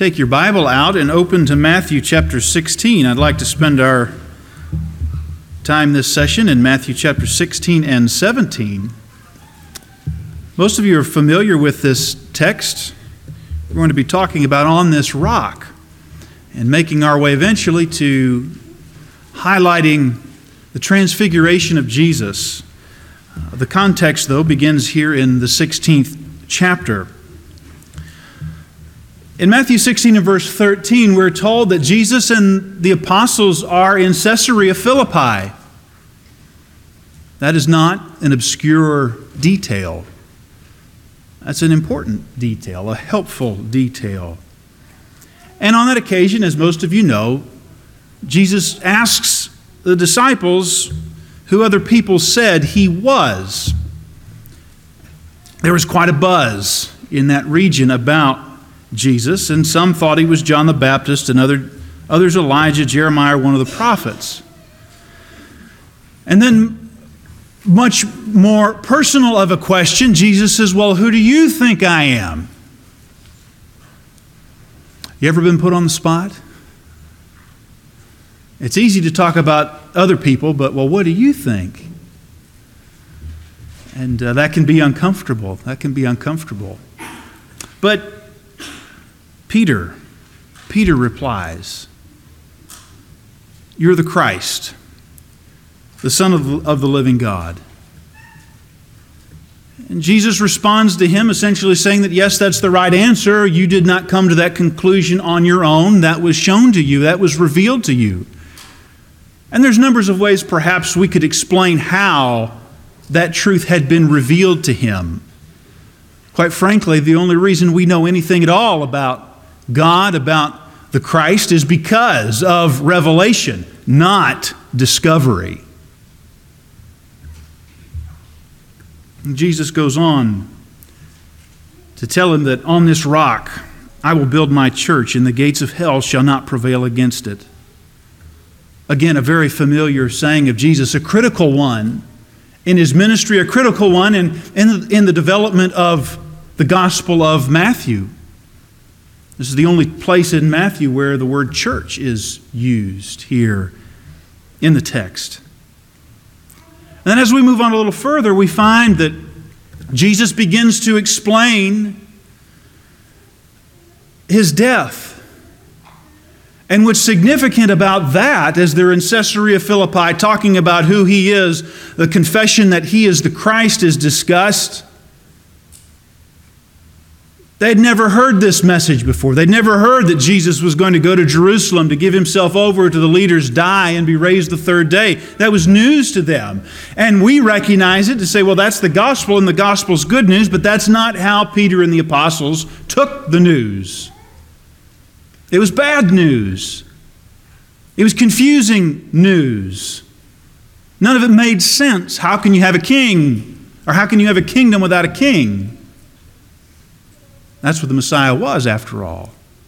take your Bible out and open to Matthew chapter 16. I'd like to spend our time this session in Matthew chapter 16 and 17. Most of you are familiar with this text. We're going to be talking about on this rock and making our way eventually to highlighting the transfiguration of Jesus. The context, though, begins here in the 16th chapter. In Matthew 16 and verse 13, we're told that Jesus and the apostles are in Caesarea Philippi. That is not an obscure detail. That's an important detail, a helpful detail. And on that occasion, as most of you know, Jesus asks the disciples who other people said he was. There was quite a buzz in that region about Jesus, and some thought he was John the Baptist, and others Elijah, Jeremiah, one of the prophets. And then, much more personal of a question, Jesus says, well, who do you think I am? You ever been put on the spot? It's easy to talk about other people, but, well, what do you think? And that can be uncomfortable. But Peter replies, you're the Christ, the Son of the living God. And Jesus responds to him, essentially saying that, yes, that's the right answer. You did not come to that conclusion on your own. That was shown to you. That was revealed to you. And there's numbers of ways perhaps we could explain how that truth had been revealed to him. Quite frankly, the only reason we know anything at all about God, about the Christ, is because of revelation, not discovery. And Jesus goes on to tell him that on this rock I will build my church, and the gates of hell shall not prevail against it. Again, a very familiar saying of Jesus, a critical one in his ministry, a critical one in the development of the Gospel of Matthew. This is the only place in Matthew where the word church is used here in the text. And then as we move on a little further, we find that Jesus begins to explain his death. And what's significant about that, as they're in Caesarea Philippi talking about who he is, the confession that he is the Christ is discussed. They'd never heard this message before. They'd never heard that Jesus was going to go to Jerusalem to give himself over to the leaders, die, and be raised the third day. That was news to them. And we recognize it to say, well, that's the gospel, and the gospel's good news, but that's not how Peter and the apostles took the news. It was bad news. It was confusing news. None of it made sense. How can you have a king? Or how can you have a kingdom without a king? That's what the Messiah was, after all.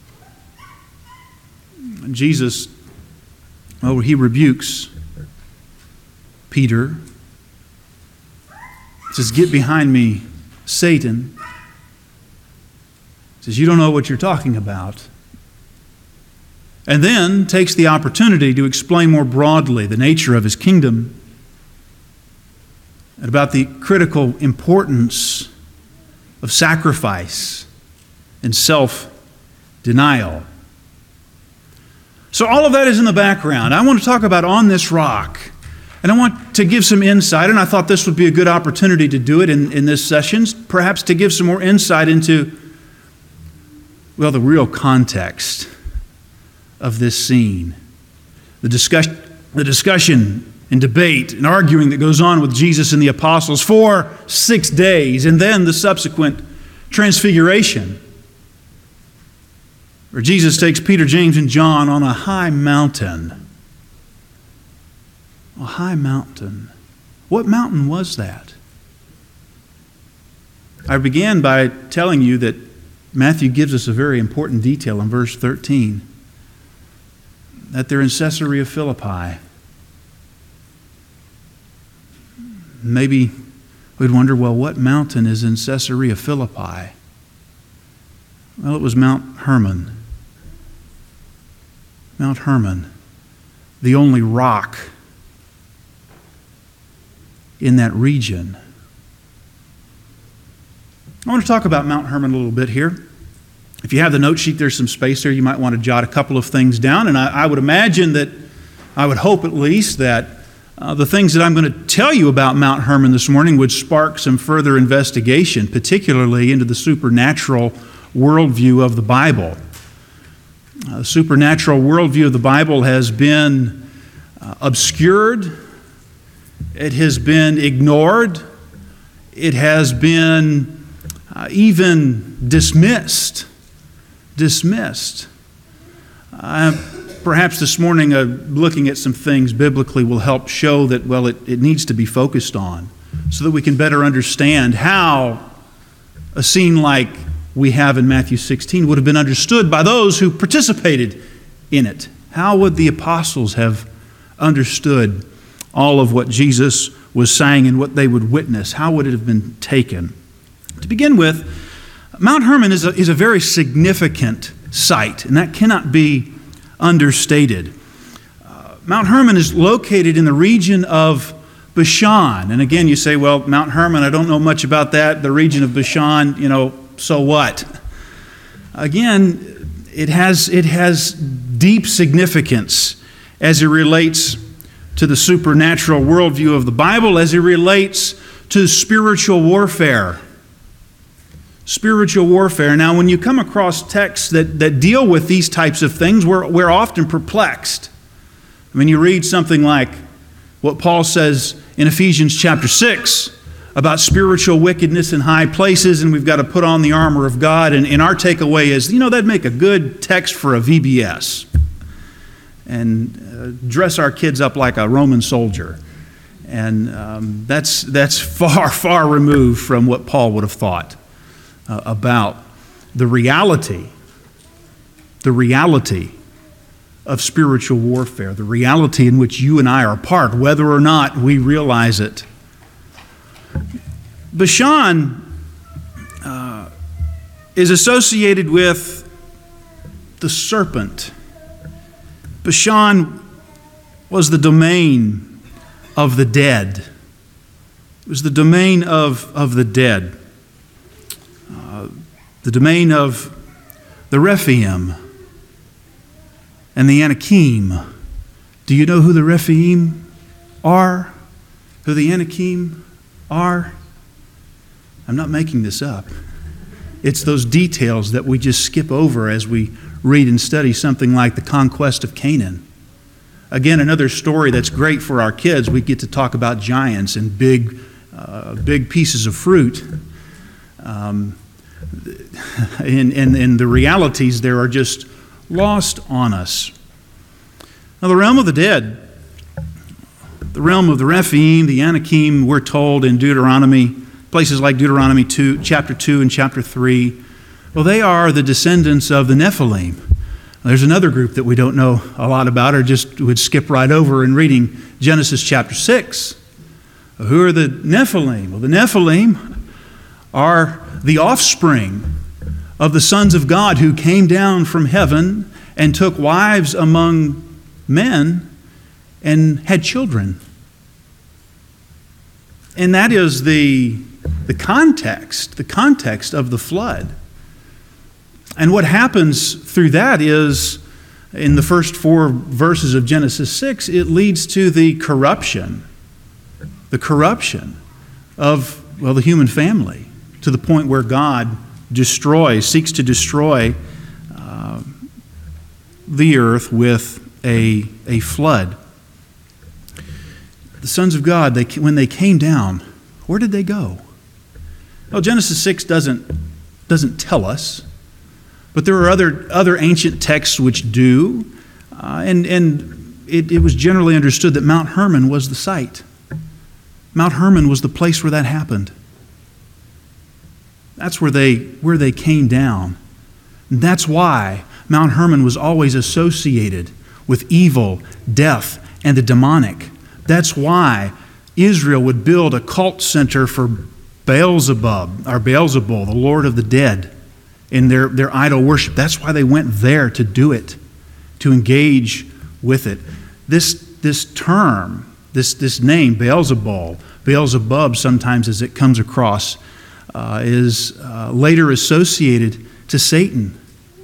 And Jesus, he rebukes Peter. He says, get behind me, Satan. He says, you don't know what you're talking about. And then takes the opportunity to explain more broadly the nature of his kingdom and about the critical importance of sacrifice and self-denial. So all of that is in the background. I want to talk about on this rock. And I want to give some insight, and I thought this would be a good opportunity to do it in this session, perhaps to give some more insight into, well, the real context of this scene. The discussion and debate and arguing that goes on with Jesus and the apostles for 6 days, and then the subsequent transfiguration, where Jesus takes Peter, James, and John on a high mountain. A high mountain. What mountain was that? I began by telling you that Matthew gives us a very important detail in verse 13. That they're in Caesarea Philippi. Maybe we'd wonder, well, what mountain is in Caesarea Philippi? Well, it was Mount Hermon. Mount Hermon, the only rock in that region. I want to talk about Mount Hermon a little bit here. If you have the note sheet, there's some space there. You might want to jot a couple of things down. And I would imagine that, I would hope at least, that the things that I'm going to tell you about Mount Hermon this morning would spark some further investigation, particularly into the supernatural worldview of the Bible. The supernatural worldview of the Bible has been obscured. It has been ignored. It has been even dismissed. Perhaps this morning, looking at some things biblically will help show that, well, it needs to be focused on so that we can better understand how a scene like we have in Matthew 16 would have been understood by those who participated in it. How would the apostles have understood all of what Jesus was saying and what they would witness? How would it have been taken? To begin with, Mount Hermon is a very significant site, and that cannot be understated. Mount Hermon is located in the region of Bashan. And again, you say, well, Mount Hermon, I don't know much about that. The region of Bashan, so what? Again, it has deep significance as it relates to the supernatural worldview of the Bible, as it relates to spiritual warfare. Spiritual warfare. Now, when you come across texts that deal with these types of things, we're often perplexed. I mean, you read something like what Paul says in Ephesians chapter 6 about spiritual wickedness in high places, and we've got to put on the armor of God. And our takeaway is, that'd make a good text for a VBS. And dress our kids up like a Roman soldier. And that's far, far removed from what Paul would have thought about the reality of spiritual warfare, the reality in which you and I are part, whether or not we realize it. Bashan is associated with the serpent. Bashan was the domain of the dead. It was the domain of the dead. The domain of the Rephaim and the Anakim. Do you know who the Rephaim are? Who the Anakim are? I'm not making this up. It's those details that we just skip over as we read and study something like the conquest of Canaan. Again, another story that's great for our kids. We get to talk about giants and big pieces of fruit. And the realities there are just lost on us. Now, the realm of the dead, the realm of the Rephaim, the Anakim, we're told in Deuteronomy, places like Deuteronomy 2, chapter 2 and chapter 3, well, they are the descendants of the Nephilim. There's another group that we don't know a lot about or just would skip right over in reading Genesis chapter 6. Who are the Nephilim? Well, the Nephilim are the offspring of the sons of God who came down from heaven and took wives among men and had children. And that is the context of the flood. And what happens through that is, in the first 4 verses of Genesis 6, it leads to the corruption of, the human family, to the point where God seeks to destroy the earth with a flood. The sons of God, when they came down, where did they go? Well, Genesis 6 doesn't tell us, but there are other ancient texts which do, and it was generally understood that Mount Hermon was the site. Mount Hermon was the place where that happened. That's where they came down. And that's why Mount Hermon was always associated with evil, death, and the demonic. That's why Israel would build a cult center for Beelzebub, or Beelzebul, the Lord of the dead, in their idol worship. That's why they went there to do it, to engage with it. This term, this name, Beelzebub, sometimes as it comes across, is later associated to Satan.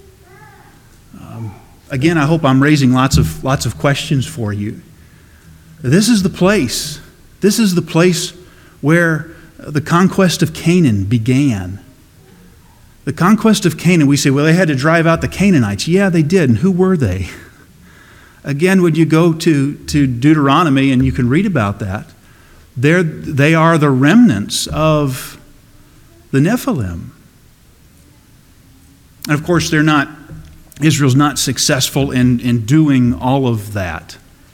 Again, I hope I'm raising lots of questions for you. This is the place. This is the place where the conquest of Canaan began. The conquest of Canaan, we say, well, they had to drive out the Canaanites. Yeah, they did. And who were they? Again, when you go to Deuteronomy and you can read about that, they are the remnants of the Nephilim. And of course, Israel's not successful in doing all of that.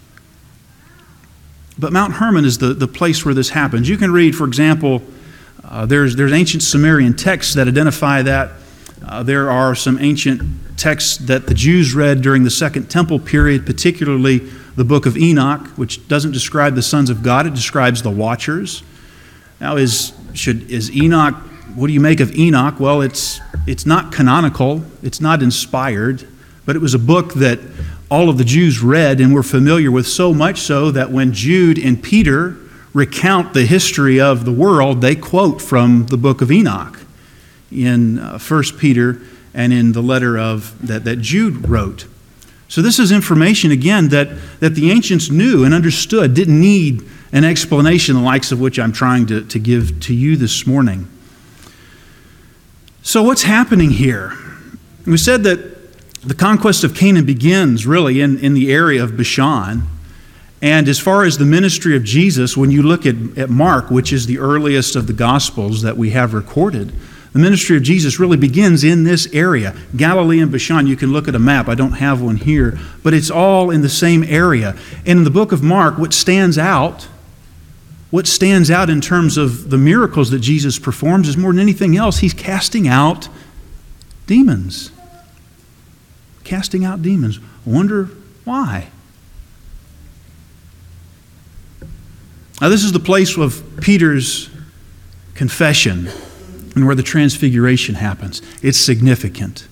But Mount Hermon is the place where this happens. You can read, for example, there's ancient Sumerian texts that identify that. There are some ancient texts that the Jews read during the Second Temple period, particularly the book of Enoch, which doesn't describe the sons of God, it describes the watchers. Now, is Enoch, what do you make of Enoch? Well, it's not canonical, it's not inspired, but it was a book that all of the Jews read and were familiar with, so much so that when Jude and Peter recount the history of the world, they quote from the book of Enoch in 1 Peter and in the letter that Jude wrote. So this is information, again, that the ancients knew and understood, didn't need an explanation the likes of which I'm trying to give to you this morning. So what's happening here? We said that the conquest of Canaan begins really in the area of Bashan. And as far as the ministry of Jesus, when you look at Mark, which is the earliest of the Gospels that we have recorded, the ministry of Jesus really begins in this area. Galilee and Bashan, you can look at a map. I don't have one here, but it's all in the same area. And in the book of Mark, what stands out in terms of the miracles that Jesus performs is more than anything else, he's casting out demons. Casting out demons. I wonder why. Now, this is the place of Peter's confession and where the transfiguration happens. It's significant.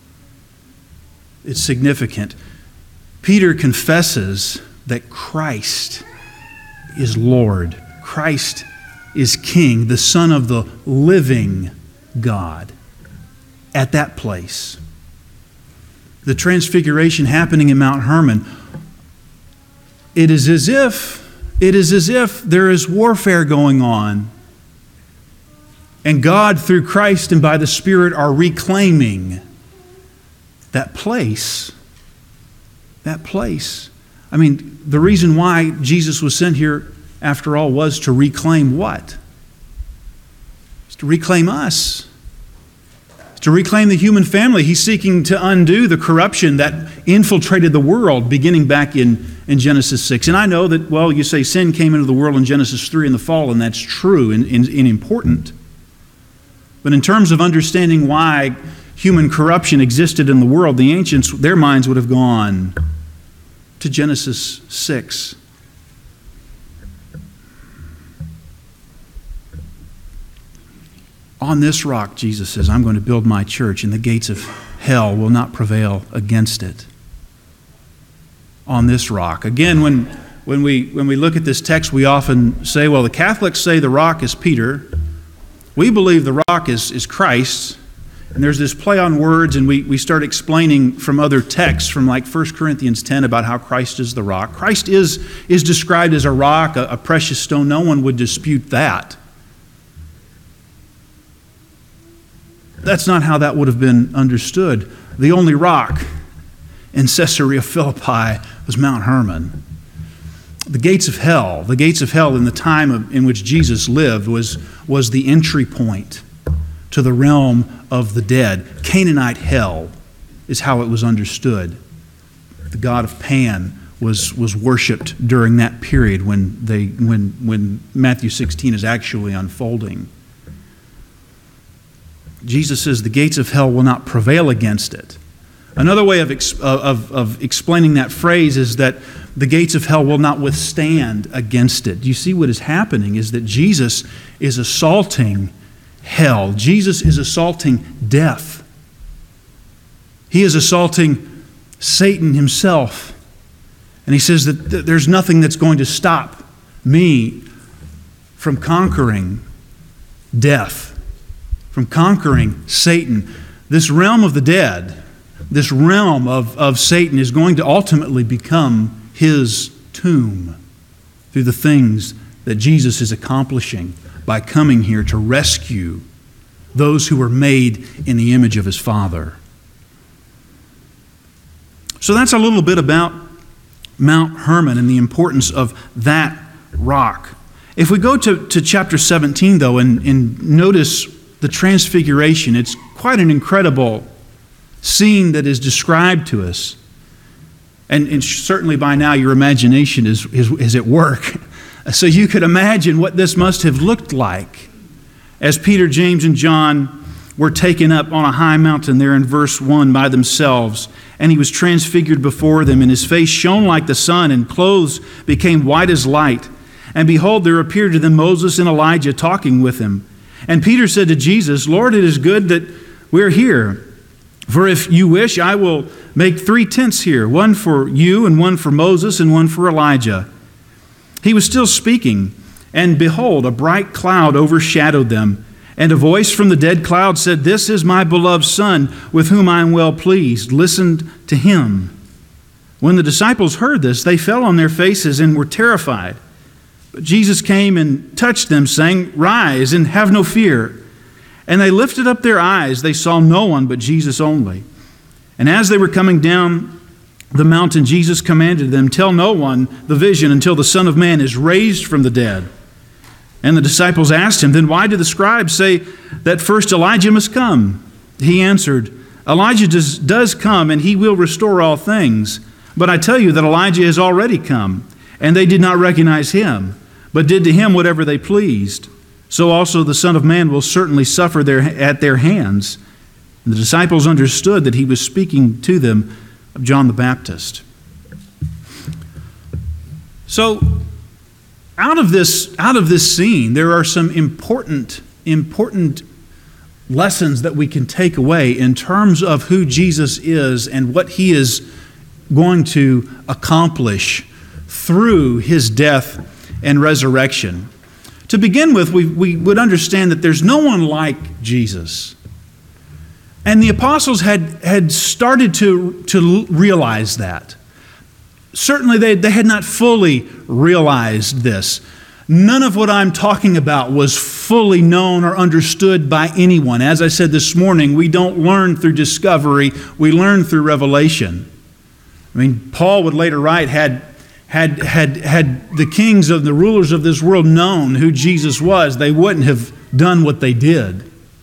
It's significant. Peter confesses that Christ is Lord. Christ is King, the Son of the living God. At that place. The transfiguration happening in Mount Hermon, it is as if there is warfare going on. And God, through Christ and by the Spirit, are reclaiming that place. That place. I mean, the reason why Jesus was sent here, after all, was to reclaim what? It's to reclaim us. To reclaim the human family. He's seeking to undo the corruption that infiltrated the world beginning back in Genesis 6. And I know that, well, you say sin came into the world in Genesis 3 in the fall, and that's true and important. But in terms of understanding why human corruption existed in the world, the ancients, their minds would have gone to Genesis 6. On this rock, Jesus says, I'm going to build my church, and the gates of hell will not prevail against it. On this rock. Again, when we look at this text, we often say, well, the Catholics say the rock is Peter. We believe the rock is Christ. And there's this play on words, and we start explaining from other texts, from like 1 Corinthians 10, about how Christ is the rock. Christ is described as a rock, a precious stone. No one would dispute that. That's not how that would have been understood. The only rock in Caesarea Philippi was Mount Hermon. The gates of hell in the time in which Jesus lived was the entry point to the realm of the dead. Canaanite hell is how it was understood. The god of Pan was worshipped during that period when Matthew 16 is actually unfolding. Jesus says the gates of hell will not prevail against it. Another way of explaining that phrase is that the gates of hell will not withstand against it. You see what is happening is that Jesus is assaulting hell. Jesus is assaulting death. He is assaulting Satan himself. And he says that there's nothing that's going to stop me from conquering death, from conquering Satan. This realm of the dead, this realm of Satan is going to ultimately become his tomb through the things that Jesus is accomplishing by coming here to rescue those who were made in the image of his Father. So that's a little bit about Mount Hermon and the importance of that rock. If we go to chapter 17, though, and notice the transfiguration, it's quite an incredible scene that is described to us. And certainly by now your imagination is at work. So you could imagine what this must have looked like as Peter, James, and John were taken up on a high mountain there in verse 1 by themselves. And he was transfigured before them, and his face shone like the sun, and clothes became white as light. And behold, there appeared to them Moses and Elijah talking with him. And Peter said to Jesus, Lord, it is good that we're here. For if you wish, I will make 3 tents here, one for you, and one for Moses, and one for Elijah. He was still speaking, and behold, a bright cloud overshadowed them. And a voice from the dead cloud said, This is my beloved Son, with whom I am well pleased. Listen to him. When the disciples heard this, they fell on their faces and were terrified. But Jesus came and touched them, saying, Rise and have no fear. And they lifted up their eyes. They saw no one but Jesus only. And as they were coming down the mountain, Jesus commanded them, Tell no one the vision until the Son of Man is raised from the dead. And the disciples asked him, Then why do the scribes say that first Elijah must come? He answered, Elijah does come, and he will restore all things. But I tell you that Elijah has already come, and they did not recognize him, but did to him whatever they pleased. So also the Son of Man will certainly suffer at their hands. And the disciples understood that he was speaking to them of John the Baptist. So, out of this scene, there are some important lessons that we can take away in terms of who Jesus is and what he is going to accomplish through his death and resurrection. To begin with, we would understand that there's no one like Jesus. And the apostles had started to realize that. Certainly they had not fully realized this. None of what I'm talking about was fully known or understood by anyone. As I said this morning, we don't learn through discovery, we learn through revelation. I mean, Paul would later write, had the kings of the rulers of this world known who Jesus was, they wouldn't have done what they did.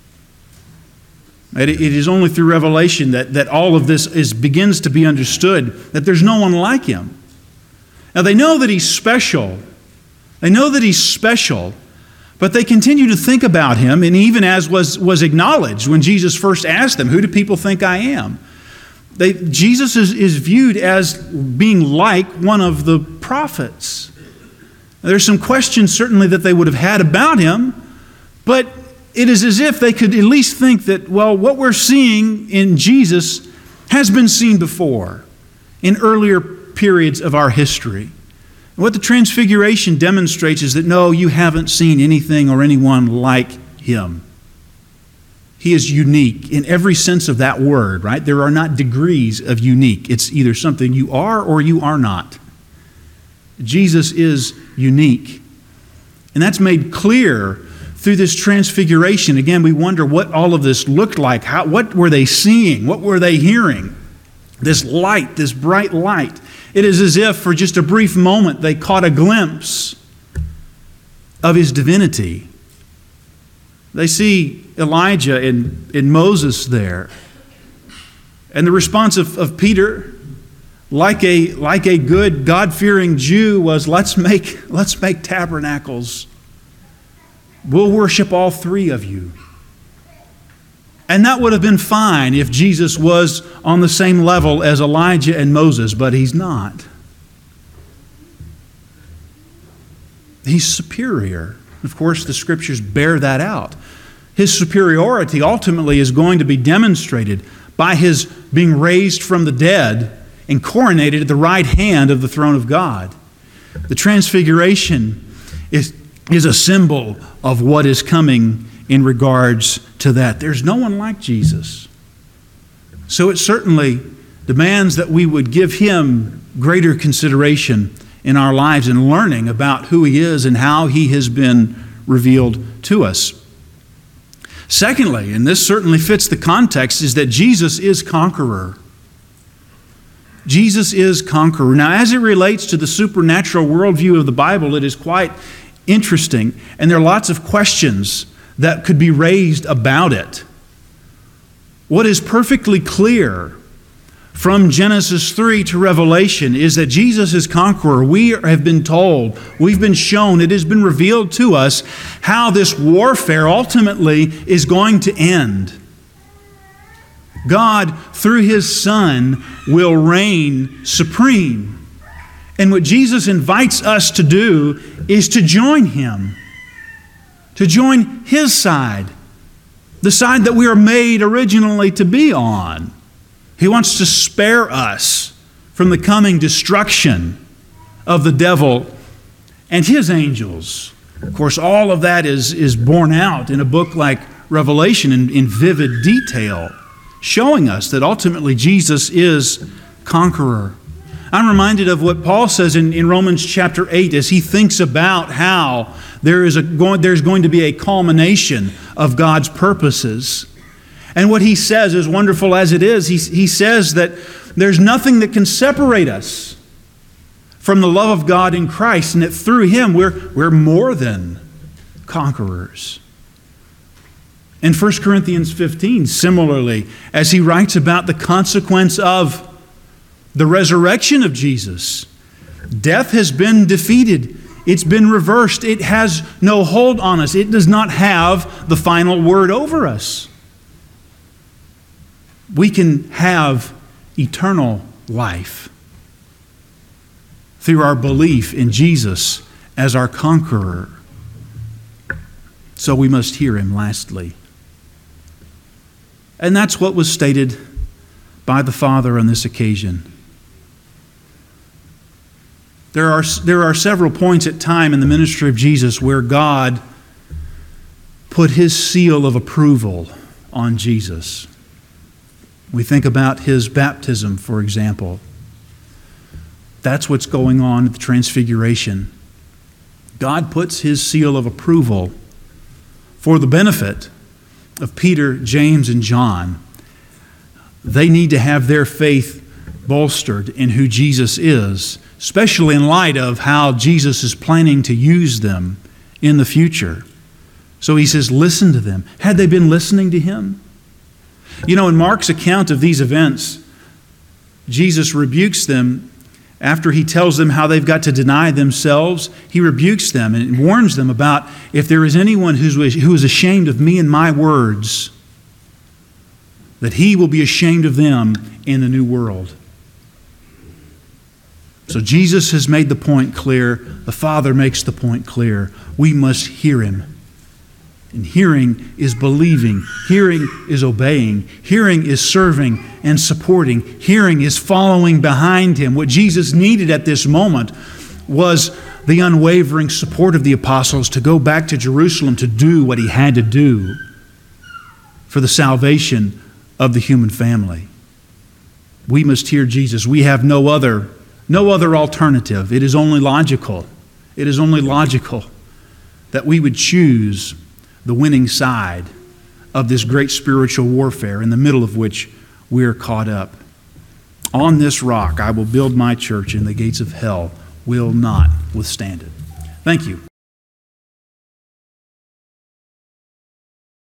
It is only through revelation that all of this begins to be understood, that there's no one like him. Now they know that he's special. They know that he's special, but they continue to think about him, and even as was acknowledged when Jesus first asked them, Who do people think I am? Jesus is viewed as being like one of the prophets. There's some questions certainly that they would have had about him, but it is as if they could at least think that, well, what we're seeing in Jesus has been seen before in earlier periods of our history. And what the Transfiguration demonstrates is that, no, you haven't seen anything or anyone like him. He is unique in every sense of that word, right? There are not degrees of unique. It's either something you are or you are not. Jesus is unique. And that's made clear through this transfiguration. Again, we wonder what all of this looked like. What were they seeing? What were they hearing? This light, this bright light. It is as if for just a brief moment they caught a glimpse of his divinity. They see Elijah and Moses there. And the response of Peter, like a good God-fearing Jew, was, let's make tabernacles. We'll worship all 3 of you. And that would have been fine if Jesus was on the same level as Elijah and Moses, but he's not. He's superior. Of course, the Scriptures bear that out. His superiority ultimately is going to be demonstrated by his being raised from the dead and coronated at the right hand of the throne of God. The transfiguration is a symbol of what is coming in regards to that. There's no one like Jesus. So it certainly demands that we would give him greater consideration in our lives and learning about who he is and how he has been revealed to us. Secondly, and this certainly fits the context, is that Jesus is conqueror. Jesus is conqueror. Now, as it relates to the supernatural worldview of the Bible, it is quite interesting, and there are lots of questions that could be raised about it. What is perfectly clear from Genesis 3 to Revelation is that Jesus is conqueror. We have been told, we've been shown, it has been revealed to us how this warfare ultimately is going to end. God, through his Son, will reign supreme. And what Jesus invites us to do is to join him, to join his side, the side that we are made originally to be on. He wants to spare us from the coming destruction of the devil and his angels. Of course, all of that is borne out in a book like Revelation in vivid detail, showing us that ultimately Jesus is conqueror. I'm reminded of what Paul says in Romans chapter 8 as he thinks about how there's going to be a culmination of God's purposes. And what he says, as wonderful as it is, he says that there's nothing that can separate us from the love of God in Christ, and that through him we're more than conquerors. In 1 Corinthians 15, similarly, as he writes about the consequence of the resurrection of Jesus, death has been defeated. It's been reversed. It has no hold on us. It does not have the final word over us. We can have eternal life through our belief in Jesus as our conqueror. So we must hear him lastly. And that's what was stated by the Father on this occasion. There are several points at time in the ministry of Jesus where God put his seal of approval on Jesus. We think about his baptism, for example. That's what's going on at the Transfiguration. God puts his seal of approval for the benefit of Peter, James, and John. They need to have their faith bolstered in who Jesus is, especially in light of how Jesus is planning to use them in the future. So he says, listen to them. Had they been listening to him? You know, in Mark's account of these events, Jesus rebukes them after he tells them how they've got to deny themselves. He rebukes them and warns them about if there is anyone who is ashamed of me and my words, that he will be ashamed of them in the new world. So Jesus has made the point clear. The Father makes the point clear. We must hear him. And hearing is believing. Hearing is obeying. Hearing is serving and supporting. Hearing is following behind him. What Jesus needed at this moment was the unwavering support of the apostles to go back to Jerusalem to do what he had to do for the salvation of the human family. We must hear Jesus. We have no other alternative. It is only logical. It is only logical that we would choose the winning side of this great spiritual warfare in the middle of which we are caught up. On this rock I will build my church, and the gates of hell will not withstand it. Thank you.